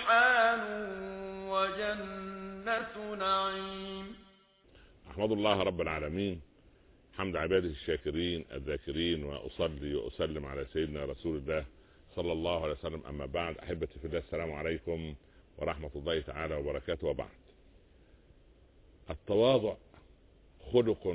ريحان وجنة نعيم. أحمد الله رب العالمين حمد عباده الشاكرين الذاكرين، وأصلي وأسلم على سيدنا رسول الله صلى الله عليه وسلم. أما بعد، أحبتي في الله، السلام عليكم ورحمة الله تعالى وبركاته. وبعد، التواضع خلق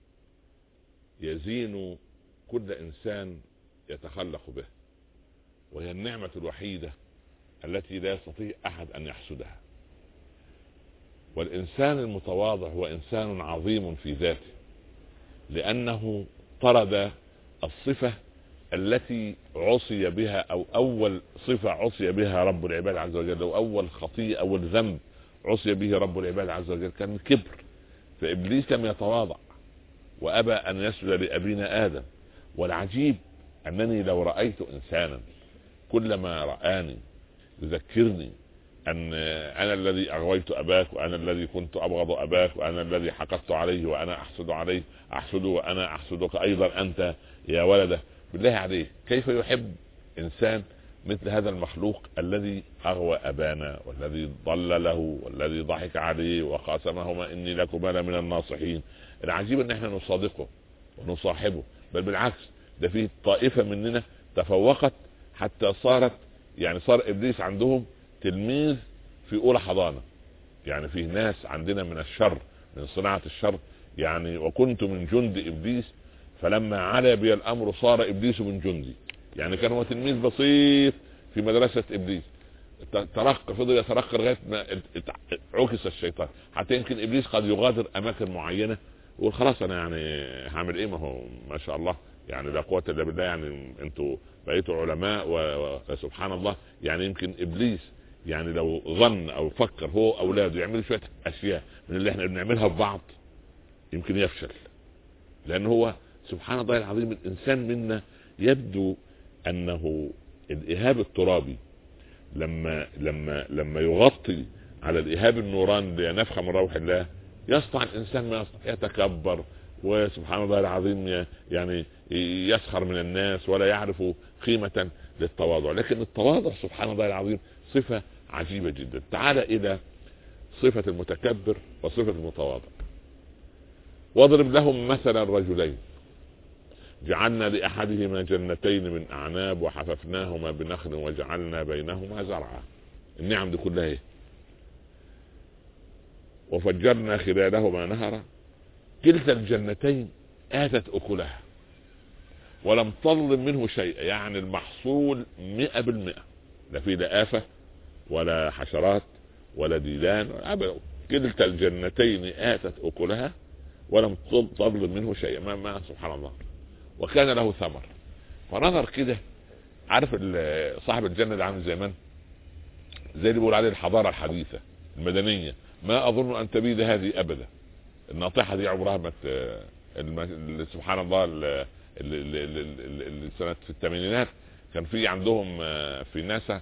يزين كل إنسان يتخلق به، وهي النعمة الوحيدة التي لا يستطيع أحد أن يحسدها. والإنسان المتواضع هو إنسان عظيم في ذاته، لأنه طرد الصفة التي عصي بها، أو أول صفة عصي بها رب العباد عز وجل، أو أول خطيئة أو ذنب عصي به رب العباد عز وجل، كان الكبر. فإبليس لم يتواضع وأبى أن يسجد لأبينا آدم. والعجيب أنني لو رأيت إنسانا كلما رآني يذكرني أن أنا الذي أغويت أباك، وأنا الذي كنت أبغض أباك، وأنا الذي حقدت عليه وأنا أحسد عليه، أحسده وأنا أحسدك أيضا أنت يا ولده، بالله عليك كيف يحب إنسان مثل هذا المخلوق الذي أغوى أبانا، والذي ضل له، والذي ضحك عليه وقاسمهما إني لكما من الناصحين. العجيب أن احنا نصادقه ونصاحبه، بل بالعكس، ده فيه طائفة مننا تفوقت حتى صارت، يعني صار إبليس عندهم تلميذ في أولى حضانة. يعني فيه ناس عندنا من الشر، من صناعة الشر، يعني وكنت من جند إبليس فلما علا بي الأمر صار إبليس من جندي. يعني كان هو تلميذ بسيط في مدرسة إبليس، ترقى، فضل يترقى لغاية ما عكس الشيطان، حتى يمكن إبليس قد يغادر أماكن معينة ويقول خلاص أنا يعني هعمل إيه، ما هو ما شاء الله يعني لا قوة إلا بالله، يعني أنتوا بقيتوا علماء وسبحان الله. يعني يمكن إبليس يعني لو ظن أو فكر هو أولاده يعملوا شوية أشياء من اللي احنا بنعملها ببعض يمكن يفشل، لأن هو سبحان الله العظيم الإنسان منا يبدو أنه الإيهاب الترابي لما يغطي على الإيهاب النوراني لنفخة من روح الله يصنع الإنسان ما يصنع، يتكبر، وسبحان الله العظيم يعني يسخر من الناس ولا يعرف قيمة للتواضع. لكن التواضع سبحان الله العظيم صفة عجيبة جدا. تعال إلى صفة المتكبر وصفة المتواضع. واضرب لهم مثلا رجلين جعلنا لأحدهما جنتين من أعناب وحففناهما بنخل وجعلنا بينهما زرعا. النعم دي كلها ايه؟ وفجرنا خلالهما نهرا كلتا الجنتين آتت أكلها ولم تظلم منه شيء. يعني المحصول 100%، لا فيه لا آفة ولا حشرات ولا ديدان أبدا. كلتا الجنتين آتت أكلها ولم تظلم منه شيء. ما سبحان الله. وكان له ثمر. فنظر كده، عارف صاحب الجنة ده عامل زي من؟ زي اللي بيقول عليه الحضارة الحديثة المدنية، ما أظن أن تبيد هذه أبدا. الناطحة دي عمرها سبحان الله سنة في الثمانينات كان في عندهم في ناسا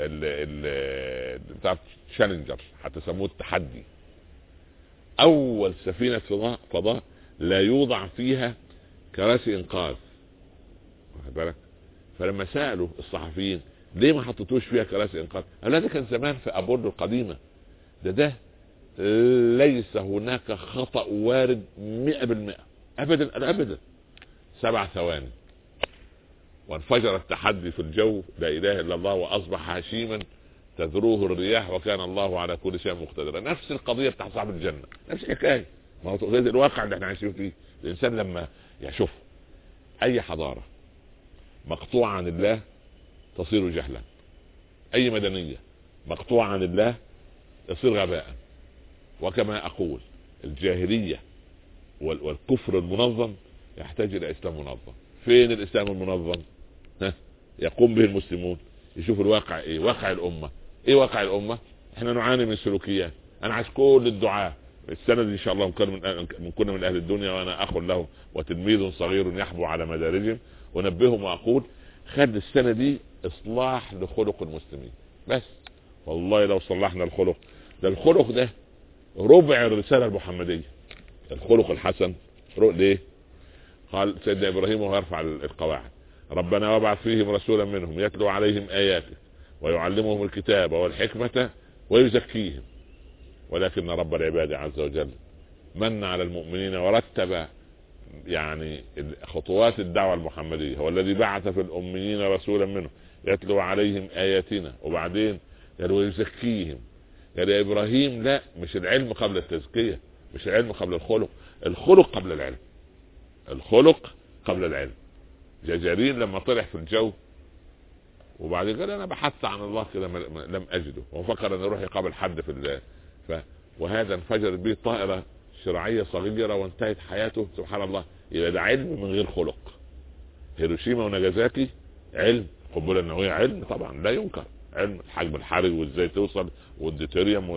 بتاع تشالنجر، حتى سموه التحدي. أول سفينة فضاء لا يوضع فيها كراسي انقاذ، واخد بالك؟ فلما سألوا الصحفيين ليه ما حطيتوش فيها كراسي انقاذ، قالوا ده كان زمان في أبولو القديمة، ده ليس هناك خطأ وارد 100% ابدا. 7 ثواني وانفجر التحدي في الجو، لا اله الا الله، واصبح هشيما تذروه الرياح وكان الله على كل شيء مقتدرا. نفس القضية بتاع صاحب الجنة، نفس الحكاية. ما هو غير الواقع اللي احنا عايشين فيه. الانسان لما يشوف اي حضارة مقطوعة عن الله تصير جهلا، اي مدنية مقطوعة عن الله تصير غباء. وكما اقول الجاهلية والكفر المنظم يحتاج الى اسلام منظم. فين الاسلام المنظم؟ يقوم به المسلمون. يشوف الواقع ايه، واقع الامة ايه، واقع الامة احنا نعاني من سلوكيات. انا عايز كل الدعاء السنة دي ان شاء الله كنا من اهل الدنيا، وانا اخ له وتلميذ صغير يحبو على مدارجهم، ونبههم واقول خد السنة دي اصلاح لخلق المسلمين بس. والله لو صلحنا الخلق ده، الخلق ده ربع الرسالة المحمدية. الخلق الحسن ليه؟ قال سيدنا ابراهيم وهو يرفع القواعد ربنا وابعث فيهم رسولا منهم يتلو عليهم اياتك ويعلمهم الكتاب والحكمة ويزكيهم، ولكن رب العباد عز وجل من على المؤمنين ورتب يعني خطوات الدعوة المحمدية. هو الذي بعث في الأميين رسولا منهم يتلو عليهم آياتنا، وبعدين قال ويزكيهم. قال يا إبراهيم لا، مش العلم قبل التزكية، مش العلم قبل الخلق، الخلق قبل العلم، الخلق قبل العلم. جزائريين لما طلع في الجو وبعد كده انا بحثت عن الله كده لم اجده، وفكر ان يروح يقابل حد في وهذا انفجرت به طائرة شرعية صغيرة وانتهت حياته. سبحان الله، يبقى ده علم من غير خلق. هيروشيما وناجازاكي علم، قنبلة النووية علم طبعا لا ينكر، علم حجم الحرج وازاي توصل، والديتيريوم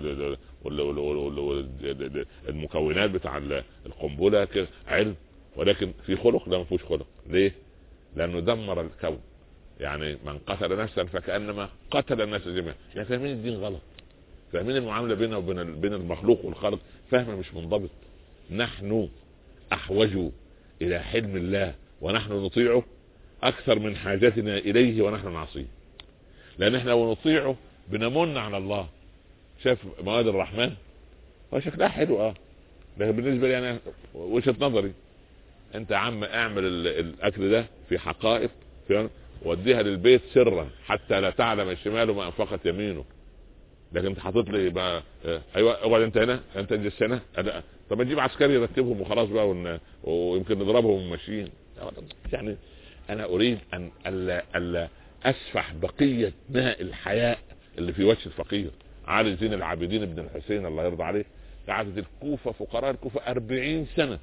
والمكونات بتاع القنبلة كده علم، ولكن في خلق لا، ما فيهوش خلق. ليه؟ لانه دمر الكون. يعني من قتل نفسا فكأنما قتل الناس جميعا. يعني فاهمين الدين غلط، فاهمين المعاملة بينه وبين المخلوق والخالق فهم مش منضبط. نحن احوج الى حلم الله ونحن نطيعه اكثر من حاجتنا اليه ونحن نعصيه، لان احنا ونطيعه بنمن على الله. شاف مواد الرحمن هو شكلها حلو لكن بالنسبة لي انا وجهة نظري، انت يا عم اعمل الاكل ده في حقائق وديها للبيت سرا حتى لا تعلم الشمال ما انفقت يمينه. لكن انت حاطط لي بقى ايوه اقعد انت هنا، انت اجلس هنا، طب نجيب عسكري يرتبهم وخلاص بقى ويمكن نضربهم وماشيين. يعني انا اريد ان الا اسفح بقية ماء الحياء اللي في وجه الفقير. علي زين العابدين ابن الحسين الله يرضى عليه، قعدت الكوفة فقراء الكوفة 40 سنة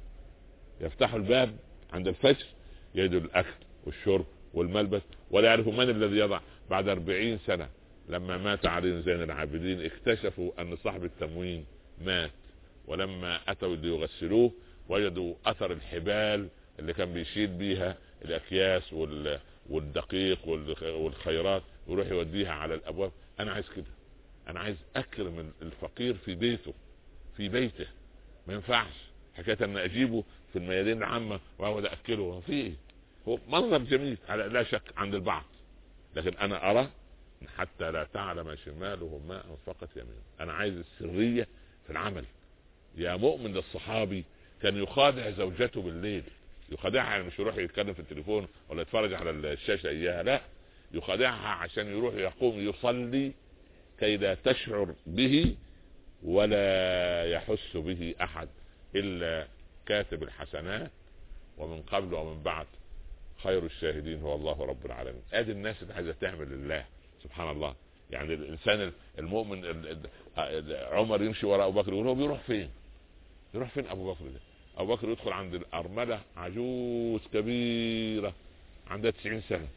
يفتحوا الباب عند الفجر يجدوا الاكل والشرب والملبس ولا يعرفوا من الذي يضع. بعد 40 سنة لما مات علي زين العابدين اكتشفوا ان صاحب التموين مات، ولما اتوا ليغسلوه وجدوا اثر الحبال اللي كان بيشيل بيها الاكياس والدقيق والخيرات ويروح يوديها على الابواب. انا عايز كده، انا عايز اكرم الفقير في بيته، في بيته. ما ينفعش حكايه ان اجيبه في الميادين العامه واقعد اكله فيه. هو منظر جميل على لا شك عند البعض، لكن انا ارى حتى لا تعلم شماله ما انفقت يمينه. انا عايز السريه في العمل. يا مؤمن الصحابي كان يخادع زوجته بالليل، يخادعها يعني مش يروح يتكلم في التليفون ولا يتفرج على الشاشه اياها، لا، يخادعها عشان يروح يقوم يصلي كي لا تشعر به ولا يحس به احد الا كاتب الحسنات، ومن قبل ومن بعد خير الشاهدين هو الله رب العالمين. ادي الناس اللي عايزه تعمل لله. سبحان الله. يعني الانسان المؤمن عمر يمشي وراء ابو بكر يقول هو بيروح فين؟ يروح فين ابو بكر ده؟ ابو بكر يدخل عند الارمله عجوز كبيره عندها 90 سنه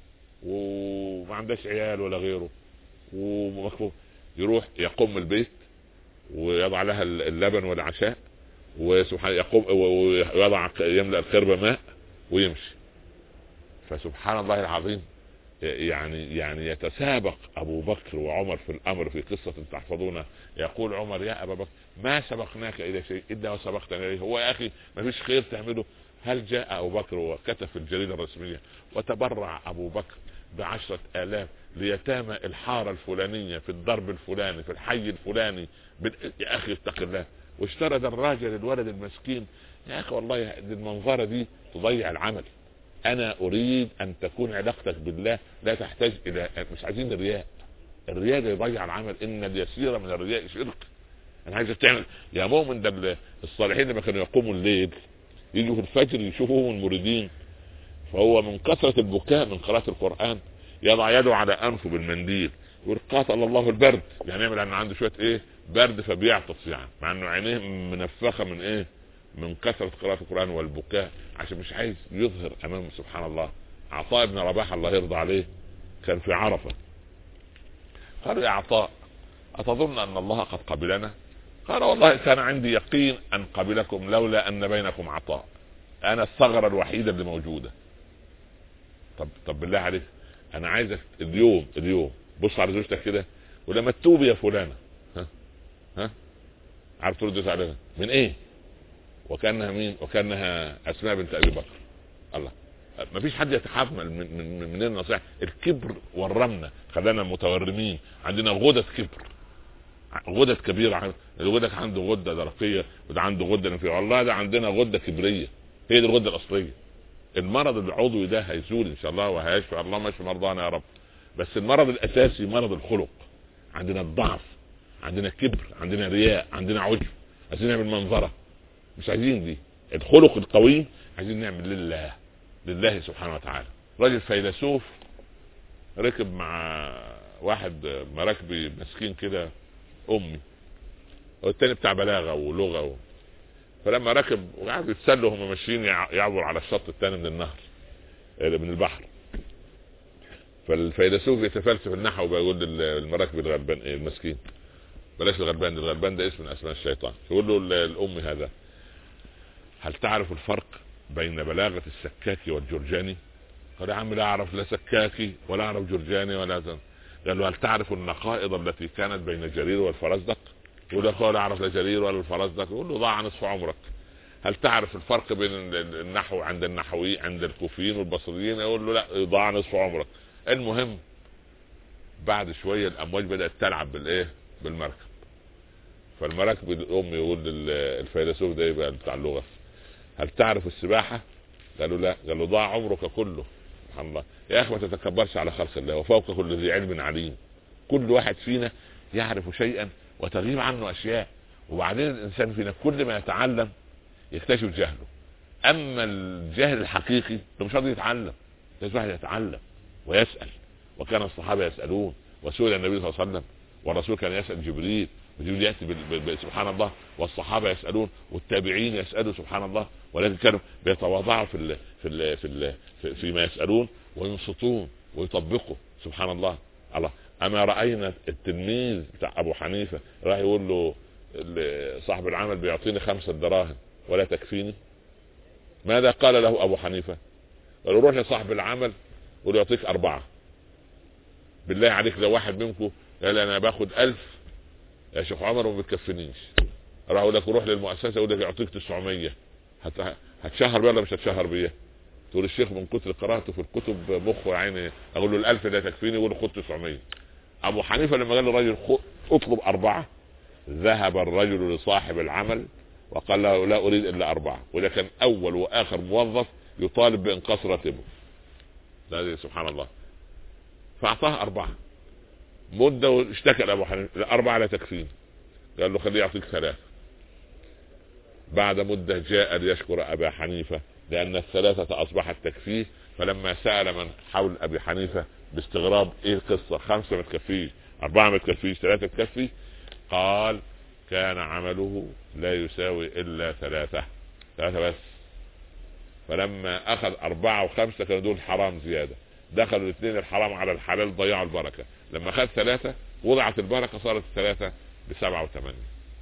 وما عندهاش عيال ولا غيره ومكفوف، يروح يقوم البيت ويضع لها اللبن والعشاء وسبحان يقوم ويضع يملأ الخربة ماء ويمشي. فسبحان الله العظيم، يعني يتسابق ابو بكر وعمر في الامر. في قصة تحفظونها يقول عمر يا ابا بكر ما سبقناك الى شيء الا وسبقتنا اليه. هو يا اخي ما فيش خير تعمله؟ هل جاء ابو بكر وكتب في الجريدة الرسمية وتبرع ابو بكر ب10,000 ليتامى الحارة الفلانية في الضرب الفلاني في الحي الفلاني؟ يا اخي اتق الله. واشترى دراجة للولد المسكين. يا اخي والله المنظرة دي تضيع العمل. انا اريد ان تكون علاقتك بالله لا تحتاج الى، مش عايزين الرياء. الرياء ده يضيع العمل. ان اليسير من الرياء شرك. انا عايزك تعمل يا مؤمن. ده الصالحين لما كانوا يقوموا الليل يجوا في الفجر يشوفوهم المريدين، فهو من كثرة البكاء من قراءة القرآن يضع يده على انفه بالمنديل يقول قاتل الله البرد. يعني يعمل ان عنده شوية برد فبيعطس، يعني مع انه عينيه منفخة من من كثرة قراءة القرآن والبكاء، عشان مش عايز يظهر امام. سبحان الله. عطاء بن رباح الله يرضى عليه كان في عرفة. قالوا يا عطاء أتظن أن الله قد قبلنا؟ قال والله كان عندي يقين أن قبلكم لولا أن بينكم عطاء. أنا الثغرة الوحيدة اللي موجودة. طب بالله عليك أنا عايزك اليوم بص على زوجتك كده ولما تتوب يا فلانة ها عارف تردت عليها من ايه؟ وكانها مين؟ وكانها اسماء بنت ابي بكر. الله، ما فيش حد يتحمل من النصيحة. الكبر ورمنا، خلانا متورمين، عندنا غدد كبر، غدد كبيرة. الغدد عنده غدة درقية وده عنده غدة نفسية، والله ده عندنا غدة كبرية، هي دي الغدة الأصلية. المرض العضوي ده هيزول إن شاء الله وهيشفى، اللهم اشف مرضانا يا رب. بس المرض الأساسي مرض الخلق، عندنا الضعف، عندنا كبر، عندنا رياء، عندنا عجب، عايزين نعمل منظرة، مش عايزين دي. الخلق القويم عايزين نعمل لله سبحانه وتعالى. راجل فيلسوف ركب مع واحد مراكبي مسكين كده امي، والتاني بتاع بلاغة ولغة فلما ركب وقعدوا يتسلوا هم ماشيين يعبر على الشط الثاني من النهر من البحر، فالفيلسوف يتفلسف النحو وبيقول للمراكب الغلبان المسكين، بلاش الغلبان ده اسم من اسماء الشيطان، يقول له الام هذا: هل تعرف الفرق بين بلاغة السكاكي والجرجاني؟ قال: يا عم لا اعرف لا سكاكي ولا اعرف جرجاني ولا ذا. قال له: هل تعرف النقائض التي كانت بين جرير والفرزدق؟ يقول له: لا اعرف لا جرير ولا الفرزدق. يقول له: ضاع نصف عمرك. هل تعرف الفرق بين النحو عند النحوي عند الكوفيين والبصريين؟ يقول له: لا، ضاع نصف عمرك. المهم بعد شوية الامواج بدأت تلعب بالمركب، فالمراكب الام يقول للفيلسوف ده يبقى بتاع اللغة: هل تعرف السباحة؟ قالوا: لا. قال له: ضاع عمرك كله. سبحان الله يا اخي، ما تتكبرش على خلق الله، وفوق كل ذي علم عليم. كل واحد فينا يعرف شيئا وتغيب عنه اشياء، وبعدين الانسان فينا كل ما يتعلم يكتشف جهله. اما الجهل الحقيقي ده مش راضي يتعلم، لازم واحد يتعلم ويسأل. وكان الصحابة يسألون، وسئل النبي صلى الله عليه وسلم، والرسول كان يسأل جبريل، وجبريل يأتي سبحان الله، والصحابة يسألون، والتابعين يسألوا سبحان الله، ولكن كانوا بيتواضعوا فيما يسألون وينصتون ويطبقوا سبحان الله. اما رأينا التلميذ بتاع ابو حنيفة راح يقول له صاحب العمل بيعطيني 5 دراهم ولا تكفيني؟ ماذا قال له ابو حنيفة؟ قال له: روح لصاحب العمل وقول يعطيك 4. بالله عليك لو واحد منكم قال انا باخد 1000 يا شيخ عمر وما بتكفنيش، راح اقول لك روح للمؤسسة يقول لك يعطيك 900، هتشهر بيه ولا مش هتشهر بيه؟ تقول الشيخ من كتر قراءته في الكتب مخه عيني، اقول له ال1000 ده تكفيني، يقول له خد 900. ابو حنيفة لما قال للرجل اطلب 4، ذهب الرجل لصاحب العمل وقال له: لا اريد الا 4، وده كان اول واخر موظف يطالب بانقاص راتبه. سبحان الله. فاعطاه 4 مدة واشتكى لابو حنيفة: 4 لا تكفيني. قال له: خليه يعطيك 3. بعد مدة جاء ليشكر ابا حنيفة لان ال3 اصبحت تكفيه. فلما سأل من حول ابي حنيفة باستغراب: ايه القصة؟ 5 ما تكفيش، 4 ما تكفيش، 3 تكفي؟ قال: كان عمله لا يساوي الا 3 بس. فلما اخذ 4 و5 كانوا دول حرام زيادة، دخلوا الاثنين الحرام على الحلال، ضيعوا البركة. لما اخذ 3 وضعت البركة، صارت 3 ب7 و8.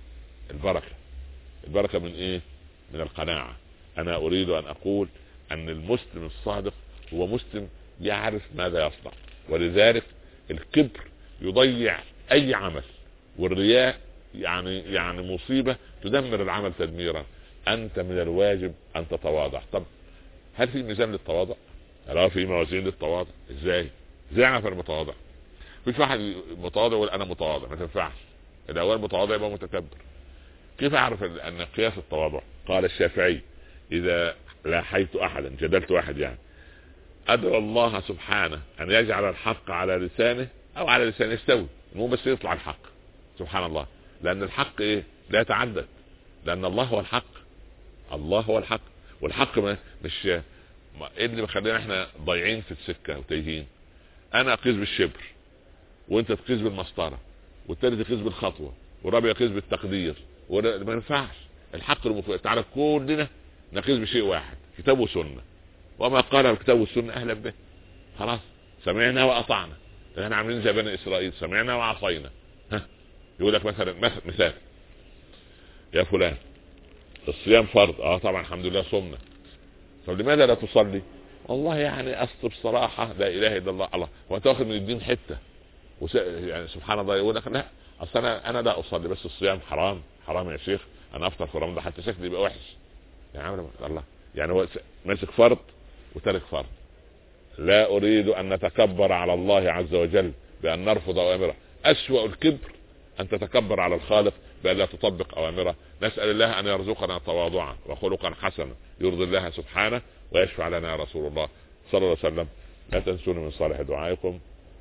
البركة من ايه؟ من القناعة. انا اريد ان اقول ان المسلم الصادق هو مسلم يعرف ماذا يصنع، ولذلك الكبر يضيع اي عمل، والرياء يعني مصيبة تدمر العمل تدميرا. انت من الواجب ان تتواضع. طب هل في ميزان للتواضع؟ لا، في موازين للتواضع. ازاي اعرف المتواضع؟ مش واحد متواضع يقول انا متواضع، ما تنفعش. الاول متواضع يبقى متكبر. كيف اعرف ان قياس التواضع؟ قال الشافعي: اذا لاحيت احدا، جدلت واحد يعني، ادعو الله سبحانه ان يجعل الحق على لسانه او على لسانه يستوي، مو بس يطلع الحق. سبحان الله. لان الحق ايه؟ لا يتعدد، لان الله هو الحق. والحق مش ايه اللي مخلينا احنا ضايعين في السكة وتايهين. انا اقيس بالشبر، وانت تقيس بالمسطرة، والثالث يقيس بالخطوة، والرابع يقيس بالتقدير. ما ينفعش. الحق المطلق. تعالى كلنا نقيس بشيء واحد، كتاب وسنة، وما قال الكتاب والسنة اهلا به. خلاص سمعنا واطعنا. احنا عاملين زي بني اسرائيل، سمعنا وعصينا. يقول لك مثال: يا فلان الصيام فرض. طبعا الحمد لله صمنا. طب لماذا لا تصلي؟ والله يعني اصل بصراحة لا اله الا الله. هو انت واخد من الدين حتة يعني سبحان الله. يقول لك لا، اصل انا لا اصلي، بس الصيام حرام يا شيخ، انا افطر في رمضان حتى شكلي يبقى وحش. يعني الله، يعني هو ماسك فرض وترك فرض. لا أريد أن نتكبر على الله عز وجل بأن نرفض أوامره. أسوأ الكبر أن تتكبر على الخالق بأن لا تطبق أوامره. نسأل الله أن يرزقنا تواضعا وخلقا حسنا يرضي الله سبحانه ويشفع لنا يا رسول الله صلى الله عليه وسلم. لا تنسون من صالح دعائكم،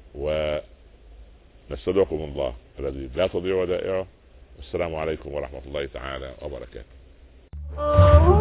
ونستودعكم الله الذي لا تضيع ودائعه. السلام عليكم ورحمة الله تعالى وبركاته.